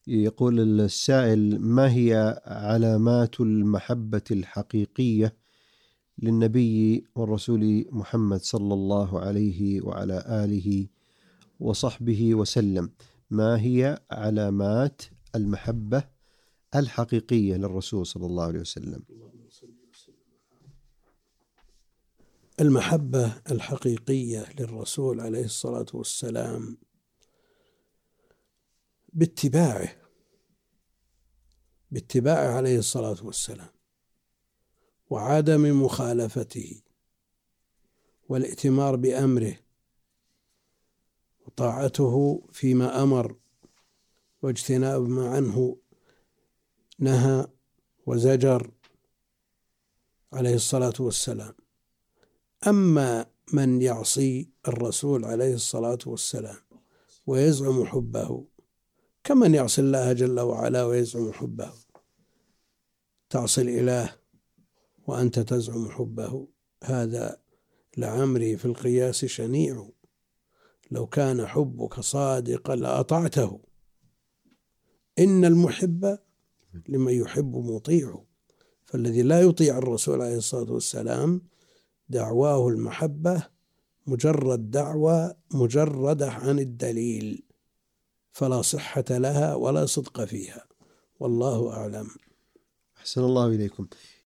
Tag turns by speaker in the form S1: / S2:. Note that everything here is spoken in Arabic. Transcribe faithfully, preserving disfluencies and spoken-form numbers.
S1: يقول السائل: ما هي علامات المحبة الحقيقية للنبي والرسول محمد صلى الله عليه وعلى آله وصحبه وسلم؟ ما هي علامات المحبة الحقيقية للرسول صلى الله عليه وسلم؟
S2: المحبة الحقيقية للرسول عليه الصلاة والسلام باتباعه باتباعه عليه الصلاة والسلام، وعدم مخالفته، والائتمار بأمره، وطاعته فيما أمر، واجتناب ما عنه نهى وزجر عليه الصلاة والسلام. أما من يعصي الرسول عليه الصلاة والسلام ويزعم حبه كمن يعصي الله جل وعلا ويزعم حبه، تعصي الإله وأنت تزعم حبه، هذا لعمري في القياس شنيع، لو كان حبك صادقا لأطعته، إن المحب لمن يحب مطيع. فالذي لا يطيع الرسول عليه الصلاة والسلام دعواه المحبة مجرد دعوة مجردة عن الدليل، فلا صحة لها ولا صدق فيها، والله أعلم.
S1: أحسن الله إليكم.